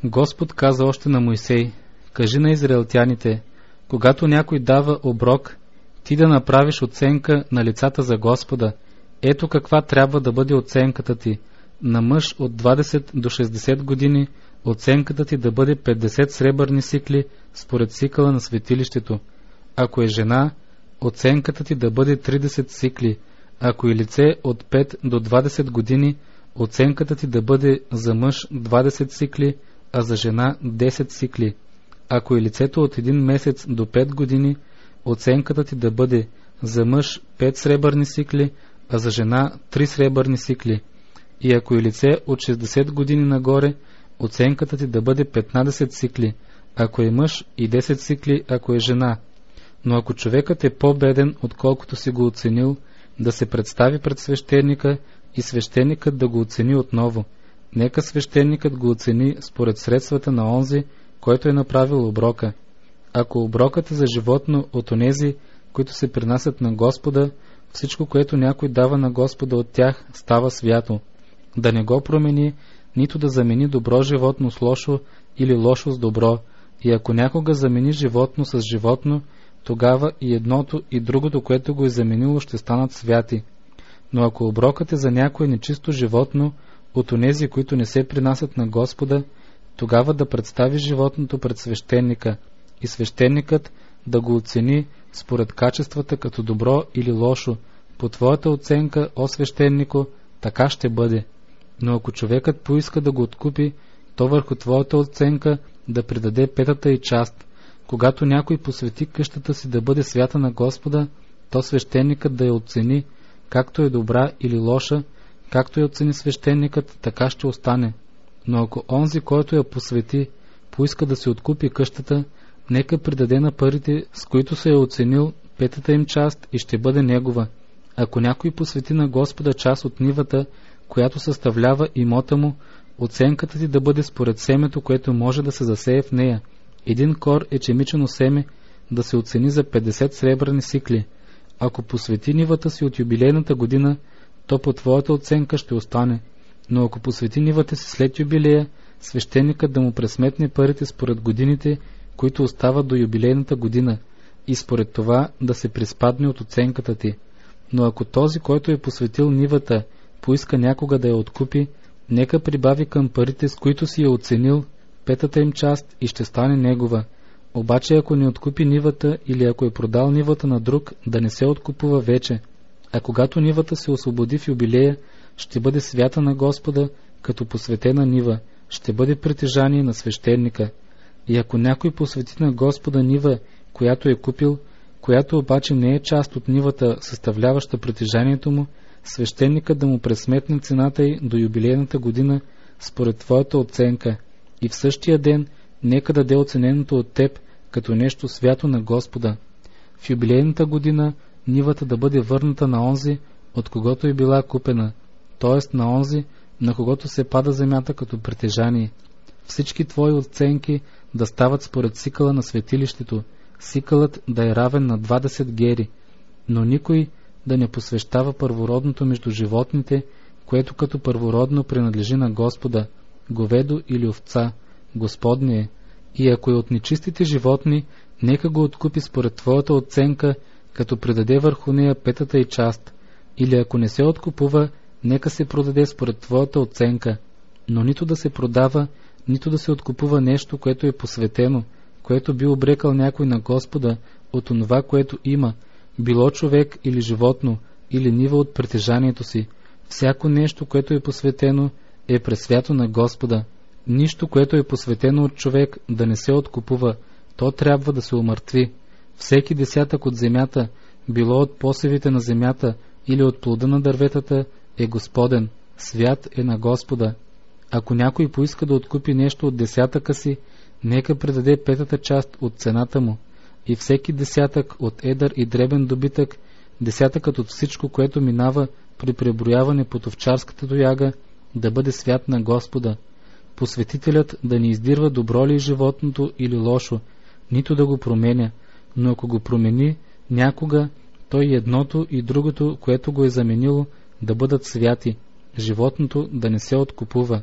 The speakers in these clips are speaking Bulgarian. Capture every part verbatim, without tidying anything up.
Господ каза още на Мойсей: кажи на израелтяните, когато някой дава оброк, ти да направиш оценка на лицата за Господа. Ето каква трябва да бъде оценката ти. На мъж от двадесет до шестдесет години оценката ти да бъде петдесет сребърни сикли според сикъла на светилището. Ако е жена, оценката ти да бъде тридесет сикли. Ако е лице от пет до двадесет години, оценката ти да бъде за мъж двадесет сикли, а за жена десет сикли. Ако е лицето от един месец до пет години, оценката ти да бъде за мъж пет сребърни сикли, а за жена три сребърни сикли. И ако е лице от шестдесет години нагоре, оценката ти да бъде петнадесет сикли, ако е мъж, и десет сикли, ако е жена. Но ако човекът е по-беден, отколкото си го оценил, да се представи пред свещеника и свещеникът да го оцени отново. Нека свещеникът го оцени според средствата на онзи, който е направил оброка. Ако оброкът е за животно от онези, които се принасят на Господа, всичко, което някой дава на Господа от тях, става свято. Да не го промени, нито да замени добро животно с лошо или лошо с добро. И ако някога замени животно с животно, тогава и едното и другото, което го е заменило, ще станат святи. Но ако оброкът е за някое нечисто животно от онези, които не се принасят на Господа, тогава да представи животното пред свещеника и свещеникът да го оцени според качествата като добро или лошо. По твоята оценка, о свещенико, така ще бъде. Но ако човекът поиска да го откупи, то върху твоята оценка да придаде петата и част. Когато някой посвети къщата си да бъде свята на Господа, то свещеникът да я оцени, както е добра или лоша, както я оцени свещеникът, така ще остане. Но ако онзи, който я посвети, поиска да се откупи къщата, нека придаде на парите, с които се е оценил, петата им част и ще бъде негова. Ако някой посвети на Господа част от нивата, която съставлява имота му, оценката ти да бъде според семето, което може да се засее в нея. Един кор ечемичено семе да се оцени за петдесет сребърни сикли. Ако посвети нивата си от юбилейната година, то по твоята оценка ще остане. Но ако посвети нивата си след юбилея, свещеникът да му пресметне парите според годините, които остават до юбилейната година, и според това да се приспадне от оценката ти. Но ако този, който е посветил нивата, поиска някога да я откупи, нека прибави към парите, с които си я оценил, петата им част и ще стане негова. Обаче ако не откупи нивата или ако е продал нивата на друг, да не се откупува вече. А когато нивата се освободи в юбилея, ще бъде свята на Господа, като посветена нива, ще бъде притежание на свещеника. И ако някой посвети на Господа нива, която е купил, която обаче не е част от нивата, съставляваща притежанието му, свещеникът да му пресметне цената й до юбилейната година според твоята оценка, и в същия ден нека даде оцененото от теб като нещо свято на Господа. В юбилейната година нивата да бъде върната на онзи, от когото е била купена, т.е. на онзи, на когото се пада земята като притежание. Всички твои оценки да стават според сикъла на светилището, сикълът да е равен на двадесет гери, но никой да не посвещава първородното между животните, което като първородно принадлежи на Господа, говедо или овца, Господне е. И ако е от нечистите животни, нека го откупи според твоята оценка, като предаде върху нея петата и част, или ако не се откупува, нека се продаде според твоята оценка, но нито да се продава, нито да се откупува нещо, което е посветено, което би обрекал някой на Господа от онова, което има, било човек или животно, или нива от притежанието си. Всяко нещо, което е посветено, е пресвято на Господа. Нищо, което е посветено от човек, да не се откупува, то трябва да се умъртви. Всеки десятък от земята, било от посевите на земята или от плода на дърветата, е Господен, свят е на Господа. Ако някой поиска да откупи нещо от десятъка си, нека предаде петата част от цената му. И всеки десятък от едър и дребен добитък, десятъкът от всичко, което минава при преброяване под овчарската тояга, да бъде свят на Господа. Посветителят да не издирва добро ли е животното или лошо, нито да го променя, но ако го промени някога, то и едното и другото, което го е заменило, да бъдат святи, животното да не се откупува.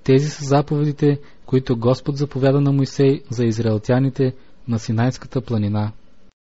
Тези са заповедите, които Господ заповяда на Мойсей за израелтяните на Синайската планина.